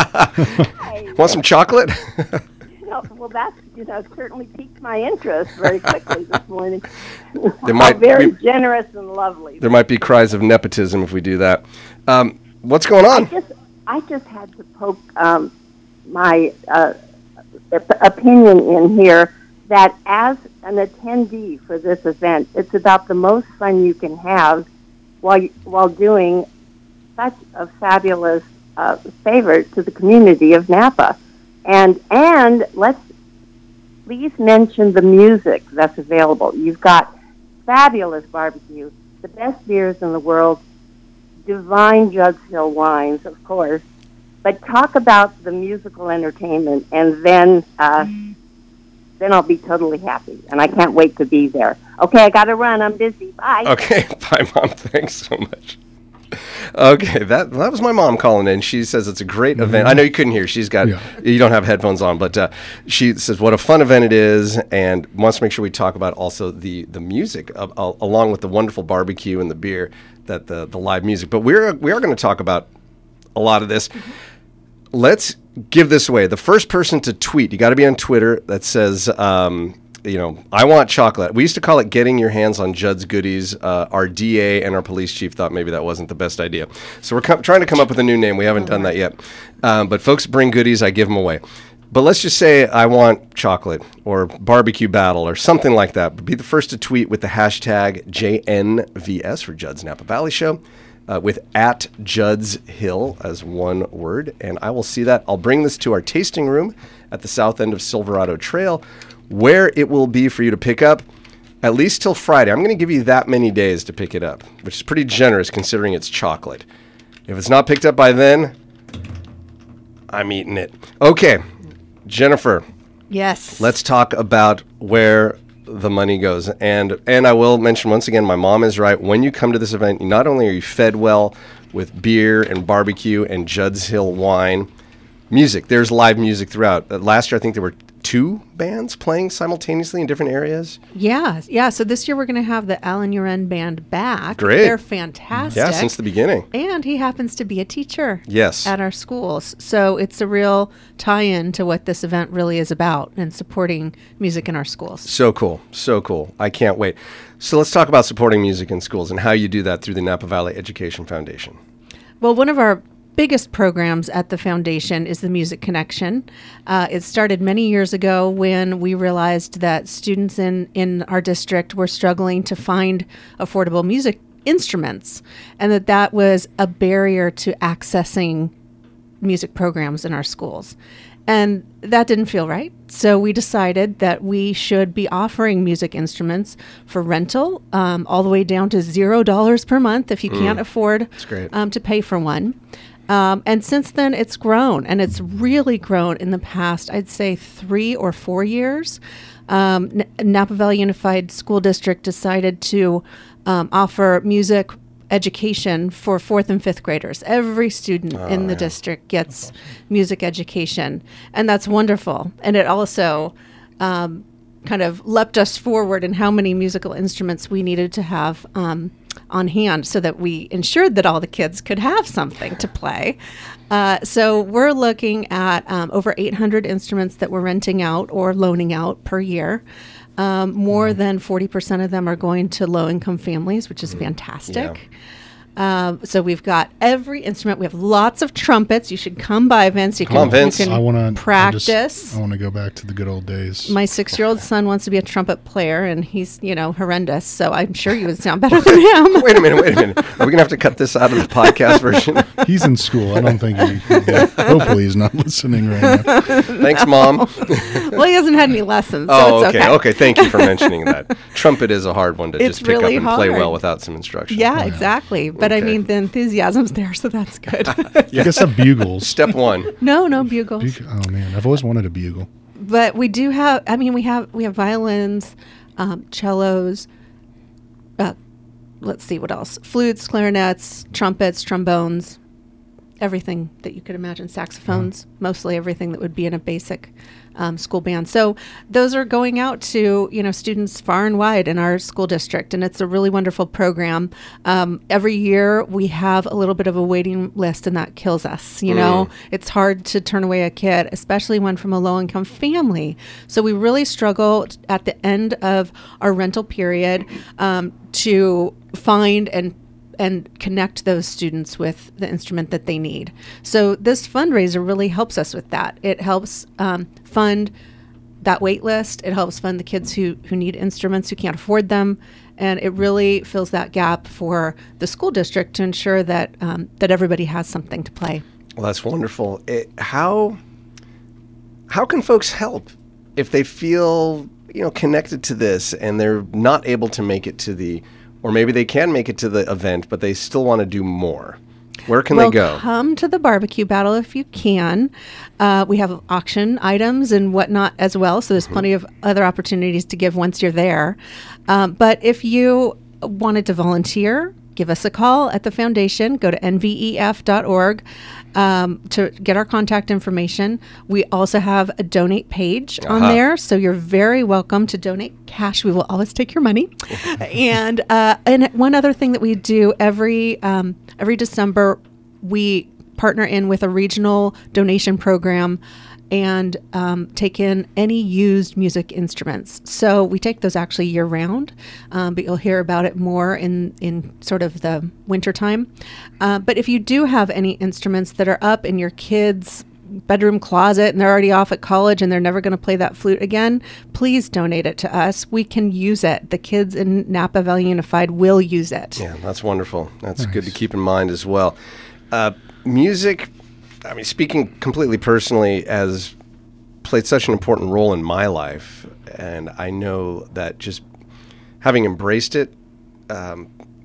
Want some chocolate? No, well, that's, you know, certainly piqued my interest very quickly this morning. There might very be- generous and lovely. There might be cries of nepotism if we do that. Um, what's going on? I just, I just had to poke um, my uh, op- opinion in here that as an attendee for this event, it's about the most fun you can have while while doing such a fabulous uh, favor to the community of Napa. And and let's please mention the music that's available. You've got fabulous barbecue, the best beers in the world, divine Judd's Hill wines, of course. But talk about the musical entertainment, and then uh, then I'll be totally happy. And I can't wait to be there. Okay, I got to run. I'm busy. Bye. Okay, bye, Mom. Thanks so much. Okay, that that was my mom calling in. She says it's a great Mm-hmm. event. I know you couldn't hear. She's got you don't have headphones on, but uh, she says what a fun event it is, and wants to make sure we talk about also the the music uh, uh, along with the wonderful barbecue and the beer, that the the live music. But we're we are going to talk about a lot of this. Let's give this away. The first person to tweet, you got to be on Twitter, that says, um, you know, I want chocolate. We used to call it getting your hands on Judd's goodies. Uh, our D A and our police chief thought maybe that wasn't the best idea. So we're com- trying to come up with a new name. We haven't done that yet. Um, but folks bring goodies, I give them away. But let's just say I want chocolate or barbecue battle or something like that. Be the first to tweet with the hashtag J N V S for Judd's Napa Valley Show. Uh, with at Judd's Hill as one word, and I will see that. I'll bring this to our tasting room at the south end of Silverado Trail, where it will be for you to pick up at least till Friday. I'm going to give you that many days to pick it up, which is pretty generous considering it's chocolate. If it's not picked up by then, I'm eating it. Okay, Jennifer. Yes. Let's talk about where the money goes. And and I will mention once again, my mom is right. When you come to this event, not only are you fed well with beer and barbecue and Judd's Hill wine, music. There's live music throughout. Uh, last year, I think there were two bands playing simultaneously in different areas. Yeah, yeah. So this year we're going to have the Alan Uren band back. Great. They're fantastic. Yeah, since the beginning. And he happens to be a teacher. Yes. At our schools. So it's a real tie-in to what this event really is about and supporting music in our schools. So cool. So cool. I can't wait. So let's talk about supporting music in schools and how you do that through the Napa Valley Education Foundation. Well, one of our biggest programs at the foundation is the Music Connection. Uh, it started many years ago when we realized that students in, in our district were struggling to find affordable music instruments, and that that was a barrier to accessing music programs in our schools. And that didn't feel right. So we decided that we should be offering music instruments for rental, um, all the way down to zero dollars per month if you Mm. can't afford That's great. um, to pay for one. Um, and since then, it's grown, and it's really grown in the past, I'd say, three or four years. Um, N- Napa Valley Unified School District decided to um, offer music education for fourth and fifth graders. Every student Oh, in the yeah. district gets music education, and that's wonderful. And it also um, kind of leapt us forward in how many musical instruments we needed to have um, on hand so that we ensured that all the kids could have something to play. Uh, so we're looking at um, over eight hundred instruments that we're renting out or loaning out per year. Um, more than forty percent of them are going to low-income families, which is fantastic. Um, so we've got every instrument. We have lots of trumpets. You should come by, Vince. You Come can, on, Vince. You can I want to practice. I want to go back to the good old days. My six-year-old son wants to be a trumpet player, and he's, you know, horrendous. So I'm sure you would sound better than him. Wait a minute, wait a minute. Are we going to have to cut this out of the podcast version? He's in school. I don't think he. Yeah, hopefully, he's not listening right now. Thanks, Mom. Well, he hasn't had any lessons, so oh, it's okay. okay. Okay, thank you for mentioning that. Trumpet is a hard one to It's just pick really up and play hard. well without some instruction. Yeah, exactly. But I Okay. mean, the enthusiasm's there, so that's good. You guys have bugles. Step one. No, no bugles. Bug- oh man, I've always wanted a bugle. But we do have. I mean, we have we have violins, um, cellos. Uh, let's see what else: flutes, clarinets, trumpets, trombones, everything that you could imagine. Saxophones, mostly everything that would be in a basic um, school band. So those are going out to you know students far and wide in our school district, and it's a really wonderful program. Um, every year we have a little bit of a waiting list, and that kills us. You know, Mm. it's hard to turn away a kid, especially one from a low-income family. So we really struggle t- at the end of our rental period um, to find and and connect those students with the instrument that they need. So this fundraiser really helps us with that. It helps um, fund that wait list. It helps fund the kids who, who need instruments, who can't afford them. And it really fills that gap for the school district to ensure that um, that everybody has something to play. Well, that's wonderful. It, how how can folks help if they feel you know connected to this and they're not able to make it to the, or maybe they can make it to the event, but they still want to do more? Where can well, they go? Come to the barbecue battle if you can. Uh, we have auction items and whatnot as well, so there's plenty of other opportunities to give once you're there. Um, but if you wanted to volunteer, give us a call at the foundation. Go to N V E F dot org um, to get our contact information. We also have a donate page on Uh-huh. there, so you're very welcome to donate cash. We will always take your money. and uh, and one other thing that we do every um, every December, we partner in with a regional donation program and um, take in any used music instruments. So we take those actually year round, um, but you'll hear about it more in, in sort of the winter time. Uh, but if you do have any instruments that are up in your kids' bedroom closet and they're already off at college and they're never going to play that flute again, please donate it to us. We can use it. The kids in Napa Valley Unified will use it. Yeah, that's wonderful. That's good to keep in mind as well. Uh, music, I mean, speaking completely personally, has played such an important role in my life. And I know that just having embraced it um,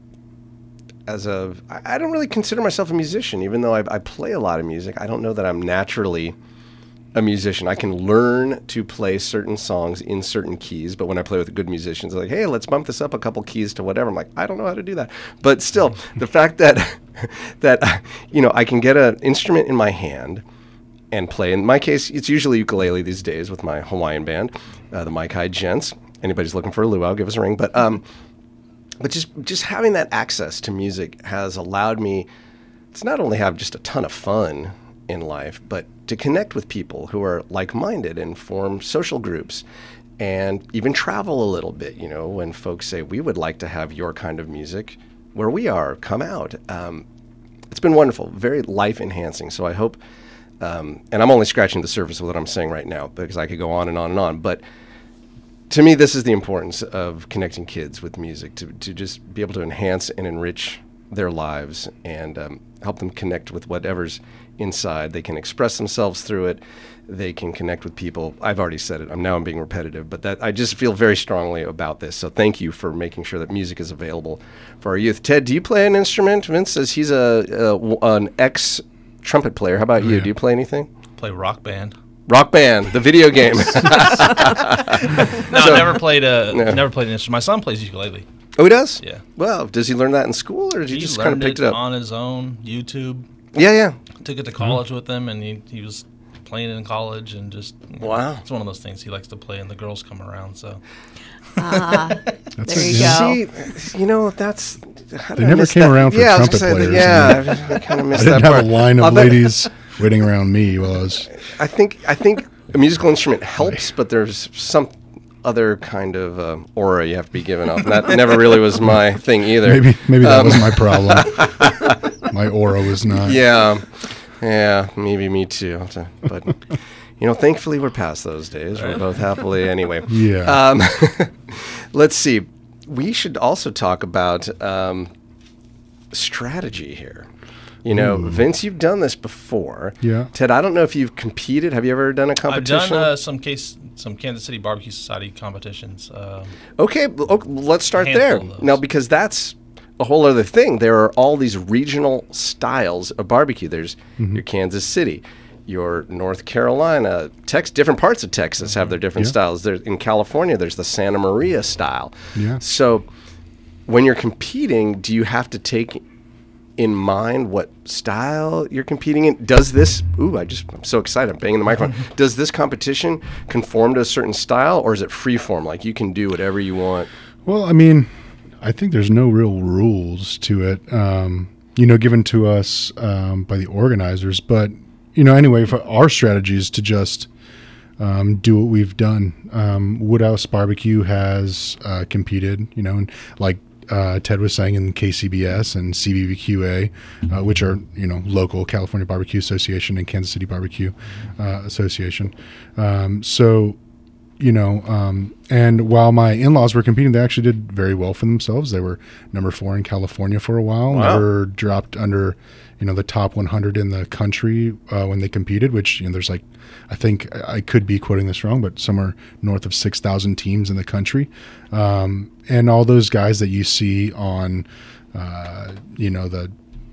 as a, I I don't really consider myself a musician, even though I, I play a lot of music. I don't know that I'm naturally a musician. I can learn to play certain songs in certain keys, but when I play with good musicians, they're like, hey, let's bump this up a couple keys to whatever. I'm like, I don't know how to do that. But still, the fact that, that you know, I can get an instrument in my hand and play. In my case, it's usually ukulele these days with my Hawaiian band, uh, the Maikai Gents. Anybody's looking for a luau, give us a ring. But um, but just just having that access to music has allowed me to not only have just a ton of fun in life, but to connect with people who are like-minded and form social groups and even travel a little bit. You know, when folks say, we would like to have your kind of music where we are, come out. Um, it's been wonderful, very life-enhancing. So I hope, um, and I'm only scratching the surface of what I'm saying right now because I could go on and on and on, but to me, this is the importance of connecting kids with music, to, to just be able to enhance and enrich their lives and um, help them connect with whatever's inside. They can express themselves through it. They can connect with people. I've already said it. I'm now I'm being repetitive, but that I just feel very strongly about this. So thank you for making sure that music is available for our youth. Ted, do you play an instrument? Vince says he's a, a an ex trumpet player. How about Oh, you? yeah. Do you play anything? Play Rock Band. Rock Band, the video game. no, So- I never played a No. never played an instrument. My son plays ukulele. Oh, he does? Yeah. Well, does he learn that in school, or did he, He just kind of learned picked it it up? on his own, YouTube. Yeah, yeah. Took it to college with him, and he, he was playing in college, and just you know, Wow. it's one of those things he likes to play, and the girls come around. So Ah, That's there a- you go. See, you know, that's. how They did I never miss came that? around for yeah, I was trumpet gonna say players. that- Yeah, I, kind of I missed didn't that have part. a line of I'll bet- ladies waiting around me while I was. I think I think a musical instrument helps, but there's some other kind of uh, aura you have to be given off. And that never really was my thing either. Maybe maybe that Um, was my problem. My aura was not. Yeah, yeah, maybe me too. So- But you know, thankfully we're past those days. We're both happily anyway. Yeah. Um, let's see. We should also talk about um, strategy here. You know, Ooh. Vince, you've done this before. Yeah. Ted, I don't know if you've competed. Have you ever done a I've competition? done uh, some case some Kansas City Barbecue Society competitions. Um, Okay, well, okay, let's start handful there. of those. Now, because that's a whole other thing. There are all these regional styles of barbecue. There's Mhm. your Kansas City, your North Carolina, Tex. Different parts of Texas have their different Yeah. styles. There's in California. There's the Santa Maria style. Yeah. So, when you're competing, do you have to take in mind what style you're competing in? Does this, ooh, I just, I'm so excited, I'm banging the microphone. Does this competition conform to a certain style, or is it free form? Like you can do whatever you want? Well, I mean, I think there's no real rules to it, um, you know, given to us um, by the organizers. But, you know, anyway, for our strategy is to just um, do what we've done. Um, Woodhouse Barbecue has uh, competed, you know, and like uh, Ted was saying, in K C B S and C B B Q A, uh, which are, you know, local California Barbecue Association and Kansas City Barbecue uh, Association. Um, so, you know, um, and while my in-laws were competing, they actually did very well for themselves. They were number four in California for a while. Wow. Never dropped under, you know, the top one hundred in the country uh, when they competed, which, you know, there's like, I think I could be quoting this wrong, but somewhere north of six thousand teams in the country. Um, and all those guys that you see on, uh, you know, the,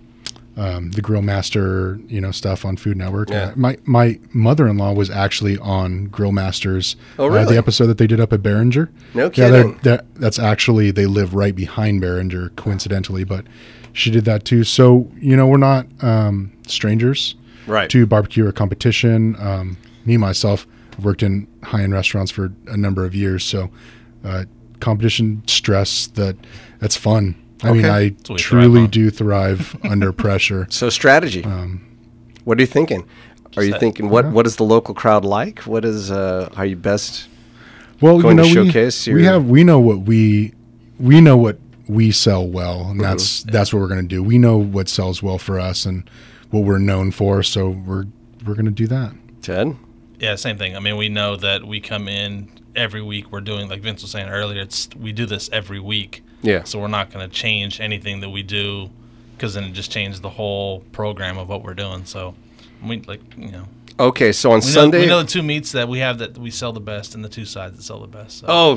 um, the Grill Master, you know, stuff on Food Network. Yeah. Uh, my my mother-in-law was actually on Grill Masters. Oh, uh, really? the episode that they did up at Behringer. No Yeah, they're- kidding. that that's actually, they live right behind Behringer, coincidentally, but she did that too. So, you know, we're not um, strangers Right. to barbecue or competition. Um, me myself, I've worked in high-end restaurants for a number of years, so uh, competition stress, that that's fun. I mean, Okay. I That's what we thrive truly on. do thrive under pressure. So strategy. Um, what are you thinking? Are you that- thinking what Yeah. what is the local crowd like? What is uh are you best Well, going you know, to we, showcase we your- have we know what we we know what we sell well, and Mhm. that's that's what we're going to do. We know what sells well for us and what we're known for, so we're we're going to do that. Ted? Yeah, same thing. I mean, we know that we come in every week. We're doing, like Vince was saying earlier, it's we do this every week. Yeah. So we're not going to change anything that we do, because then it just changes the whole program of what we're doing. So we like, you know. Okay, so on we know, Sunday we know the two meats that we have that we sell the best, and the two sides that sell the best. So. Oh,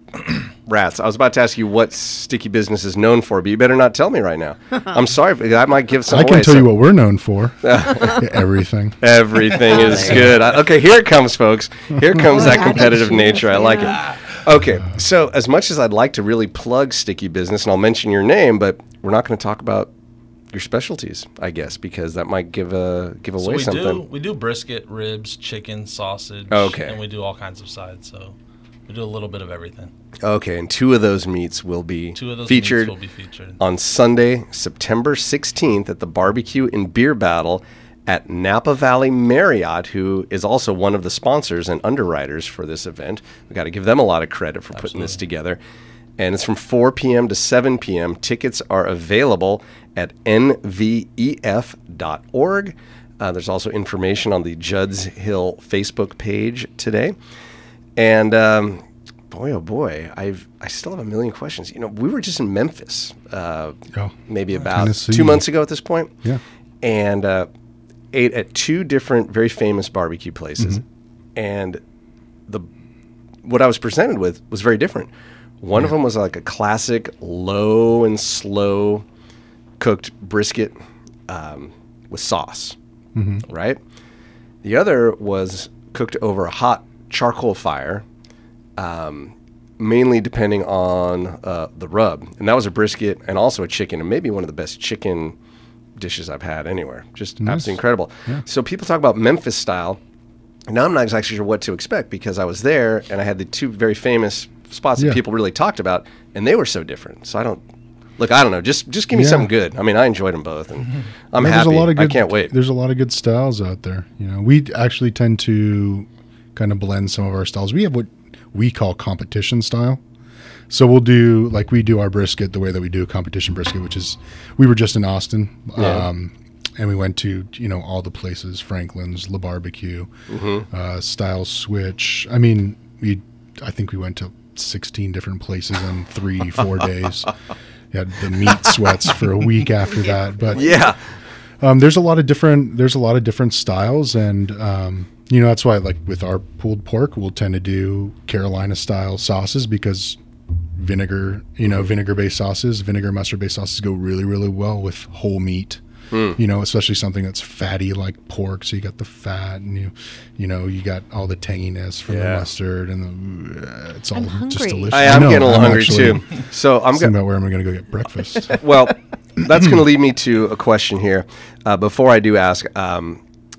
rats. I was about to ask you what Sticky Business is known for, but you better not tell me right now. I'm sorry, but I might give some I away. can tell so- you what we're known for. Everything. Everything is good. I, okay, here it comes, folks. Here comes that competitive nature. I like it. Okay, so as much as I'd like to really plug Sticky Business, and I'll mention your name, but we're not going to talk about your specialties, I guess, because that might give a give So away we something. do we do brisket, ribs, chicken, sausage. Okay. And we do all kinds of sides. So we do a little bit of everything. Okay, and two of those meats will be Two of those featured, meats will be featured. on Sunday, September sixteenth at the Barbecue and Beer Battle at Napa Valley Marriott, who is also one of the sponsors and underwriters for this event. We've got to give them a lot of credit for putting this together. And it's from four p.m. to seven p.m. Tickets are available at N V E F dot org. Uh, there's also information on the Judd's Hill Facebook page today. And um, boy, oh boy, I've I still have a million questions. You know, we were just in Memphis, uh, Oh, maybe about Tennessee. two months ago at this point. Yeah. And uh, ate at two different very famous barbecue places, and the what I was presented with was very different. One of them was like a classic low and slow cooked brisket um, with sauce, Mhm. right? The other was cooked over a hot charcoal fire, um, mainly depending on uh, the rub. And that was a brisket and also a chicken, and maybe one of the best chicken dishes I've had anywhere. Just Nice. absolutely incredible. Yeah. So people talk about Memphis style. Now I'm not exactly sure what to expect because I was there and I had the two very famous spots Yeah. that people really talked about, and they were so different. So I don't look. I don't know. Just just give me Yeah. something good. I mean, I enjoyed them both, and I'm Yeah, happy. There's a lot of good, I can't wait. There's a lot of good styles out there. You know, we actually tend to kind of blend some of our styles. We have what we call competition style. So we'll do like we do our brisket the way that we do a competition brisket, which is we were just in Austin. Yeah. Um, and we went to, you know, all the places, Franklin's, La Barbecue, Mhm. uh, Style Switch. I mean, we, I think we went to sixteen different places in three, four days. You had the meat sweats for a week after that. But Yeah. um, there's a lot of different, there's a lot of different styles. And, um, you know, that's why like with our pulled pork, we'll tend to do Carolina style sauces because vinegar, you know, vinegar based sauces, vinegar mustard based sauces go really, really well with whole meat. Mm. You know, especially something that's fatty like pork. So you got the fat, and you, you know, you got all the tanginess from the Yeah. mustard, and the, uh, it's all I'm just hungry. delicious. I am know, getting a little I'm hungry actually too. So I'm thinking going about where I'm going to go get breakfast. Well, that's going to lead me to a question here. Uh, before I do ask, um,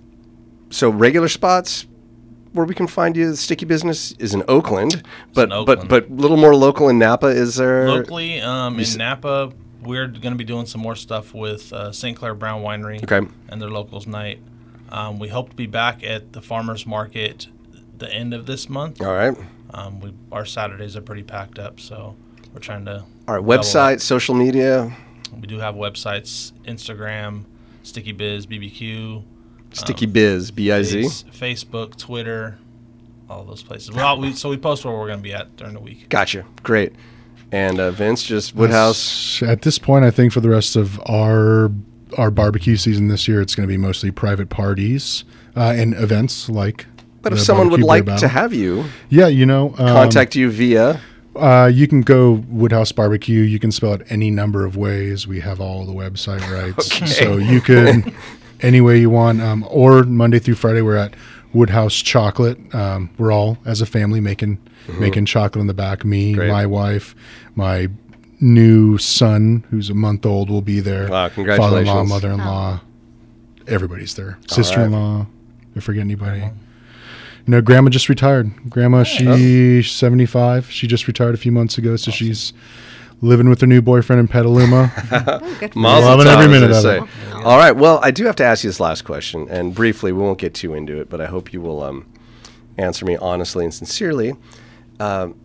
so regular spots where we can find you, the Sticky Business is in Oakland, but in Oakland. but but a little more local in Napa. Is there Locally, um, You in s- Napa, we're going to be doing some more stuff with uh, Saint Clair Brown Winery Okay. and their locals night. Um, we hope to be back at the farmers market the end of this month. All right. Um, we our Saturdays are pretty packed up, so we're trying to. All right, double website, up. social media. We do have websites: Instagram, Sticky Biz, B B Q, Sticky Biz, B I Z. Face- Facebook, Twitter, all those places. Well, we, so we post where we're going to be at during the week. Gotcha. Great. And uh, Vince, just Woodhouse. At this point, I think for the rest of our our barbecue season this year, it's going to be mostly private parties uh, and events like. But if the someone would Barbecue Beer like to Battle. have you, yeah, you know, um, contact you via. Uh, you can go Woodhouse Barbecue. You can spell it any number of ways. We have all the website rights, Okay. so you can any way you want. Um, or Monday through Friday, we're at Woodhouse Chocolate. Um, we're all as a family making Mhm. making chocolate in the back. Me, Great. my wife, my new son, who's a month old, will be there. Wow, Father-in-law, congratulations. mother-in-law, everybody's there. All Sister-in-law. If I forget anybody. No, Grandma just retired. Grandma, she's seventy-five. She just retired a few months ago, so she's living with her new boyfriend in Petaluma. Mazel Loving tov, every as minute they of say. it. All right. Well, I do have to ask you this last question, and briefly, we won't get too into it, but I hope you will um, answer me honestly and sincerely. Um,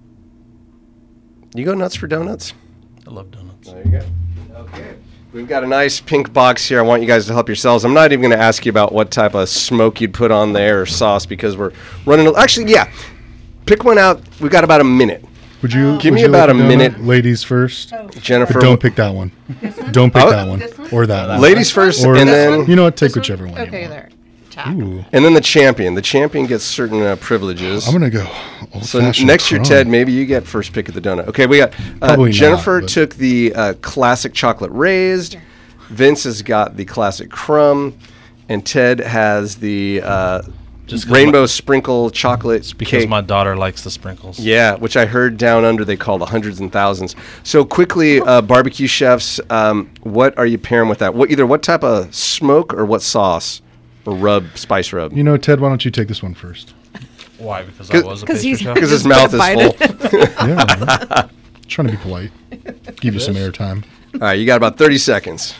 you go nuts for donuts? I love donuts. There you go. Okay. We've got a nice pink box here. I want you guys to help yourselves. I'm not even going to ask you about what type of smoke you'd put on there or sauce because we're running. A, actually, yeah. Pick one out. We've got about a minute. Would you give would me you about like a donut? minute? Ladies first. Jennifer, But don't pick that one. Don't pick Oh. that one or that one. Ladies first, Or- and then you know what? Take whichever one. Okay, there. Ooh. And then the champion. The champion gets certain uh, privileges. I'm gonna go So old-fashioned next year, crumb. Ted, maybe you get first pick of the donut. Okay, we got uh, Probably not, Jennifer but- took the uh, classic chocolate raised. Vince has got the classic crumb, and Ted has the uh, Just 'cause rainbow sprinkle chocolate Because cake. my daughter likes the sprinkles. Yeah, which I heard down under they call the hundreds and thousands. So quickly, uh, barbecue chefs, um, what are you pairing with that? What either what type of smoke or what sauce or rub, spice rub? You know, Ted, why don't you take this one first? Why? Because I was a pastry chef? Because his mouth is full. Yeah, man. Trying to be polite. Give you some airtime. All right, you got about thirty seconds.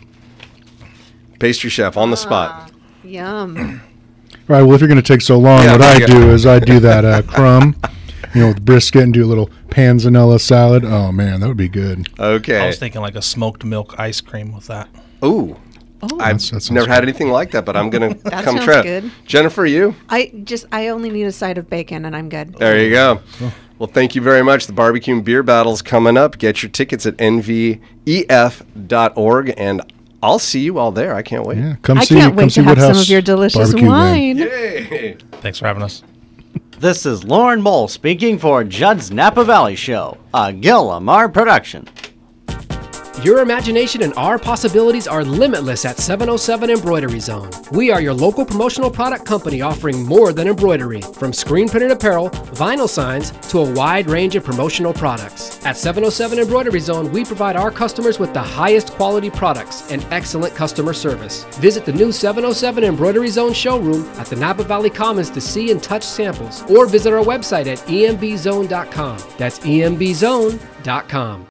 Pastry chef on the spot. Yum. All right. Well, if you're going to take so long, Yeah, what there I you do go. is I do that uh, crumb, you know, with brisket and do a little panzanella salad. Oh man, that would be good. Okay. I was thinking like a smoked milk ice cream with that. Ooh. Oh. I've That's- that sounds never had good. anything like that, but I'm going to That come sounds try it. good. Jennifer, you? I just I only need a side of bacon and I'm good. There you go. Well, thank you very much. The Barbecue and Beer Battle's coming up. Get your tickets at N V E F dot org, and I'll see you all there. I can't wait. Yeah, come I see. can't come wait see to have some Woodhouse of your delicious Barbecue win. wine. Yay! Thanks for having us. This is Lauren Mole speaking for Judd's Napa Valley Show, a Gil Lamar production. Your imagination and our possibilities are limitless at seven oh seven Embroidery Zone. We are your local promotional product company offering more than embroidery, from screen printed apparel, vinyl signs, to a wide range of promotional products. At seven oh seven Embroidery Zone, we provide our customers with the highest quality products and excellent customer service. Visit the new seven oh seven Embroidery Zone showroom at the Napa Valley Commons to see and touch samples, or visit our website at e m b zone dot com. That's e m b zone dot com.